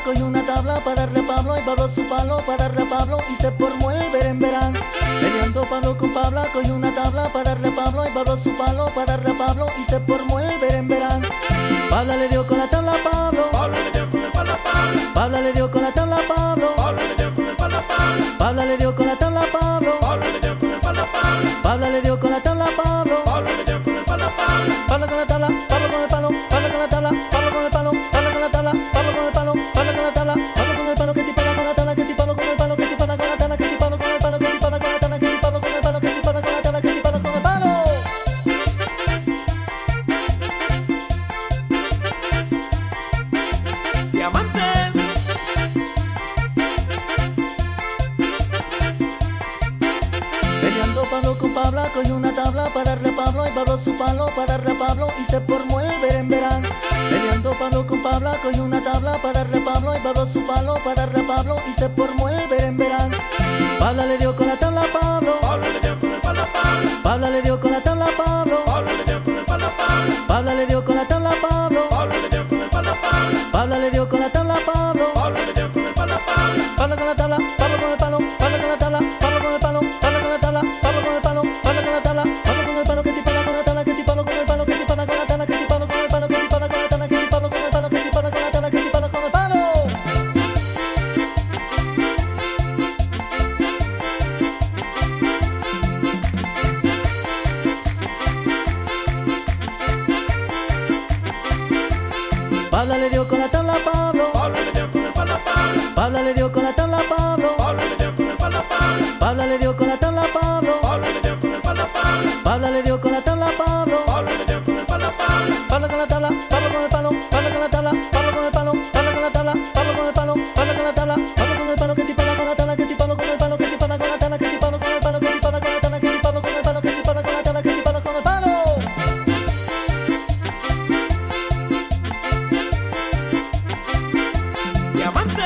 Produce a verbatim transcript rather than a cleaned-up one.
cogió una tabla para darle a Pablo y Pablo su palo para darle a Pablo y se formó el berenberán. Peleando Pablo con Pablo, cogió una tabla para darle a Pablo y Pablo su palo para darle a Pablo y se formó el berenberán. Pablo le dio con la tabla a Pablo, Pablo le dio con el palo a Pablo, Pablo le dio con la tabla a Pablo, Pablo le dio con el palo a Pablo, Pablo le dio con la tabla a Pablo, Pablo le dio con el palo a Pablo, Pablo le dio con la tabla a Pablo, Pablo le dio con el palo a Pablo, Pablo con la tabla, Pablo con el palo, Pablo con la tabla, Pablo con el palo, Pablo con la tabla, Pablo con el palo, Pablo con la tabla, Pablo con el palo, que si para con la tabla, que si Pablo con el palo, que si para con la tabla, que si Pablo con el palo, que si para con la tabla, que si Pablo con el palo, que si para con la tabla, que si Pablo con el palo. diamantes. Peleando Pablo con Pablo, cogió una tabla para darle a Pablo y Pablo su palo para darle a Pablo y se formó el berenberán. Peleando Pablo con Pablo, cogió una tabla para darle a Pablo y Pablo su palo para darle a Pablo y se formó el berenberán. Pablo le dio con la tabla a Pablo, Pablo le dio con el palo a Pablo, Pablo le dio con la tabla a Pablo, Pablo le dio con el palo a Pablo, Pablo le dio con la tabla a Pablo, Pablo le dio con el palo a Pablo, Pablo le dio con la tabla a Pablo, Pablo le dio con el palo a Pablo, Pablo con la tabla, Pablo con el palo, Pablo con la tabla, Pablo con el palo, Pablo con la tabla, Pablo con el palo, Pablo con la tabla, Pablo con el palo, que si para con la tabla, que si Pablo con el palo, que si para con la tabla, que si Pablo con el palo, que si para con la tabla, que si Pablo con el palo, que si para con la tabla, que si Pablo con el palo. Pablo le dio con la tabla a Pablo, Pablo le dio con el palo a Pablo, Pablo le dio con la tabla a Pablo, Pablo le dio con el palo a Pablo, Pablo le dio con la tabla a Pablo, Pablo le dio con el palo a Pablo, Pablo le dio con la tabla a Pablo, Pablo le dio con el palo a Pablo, Pablo con la tabla, Pablo con el palo, Pablo con la tabla, Pablo con el palo, Pablo con la tabla, Pablo con el palo, Pablo con la tabla, Pablo con el palo, que si para con la tabla, que si Pablo con el palo, que si para con la tabla, que si Pablo con el palo, que si para con la tabla, que si Pablo con el palo, que si para con la tabla, que si Pablo con el palo. diamantes.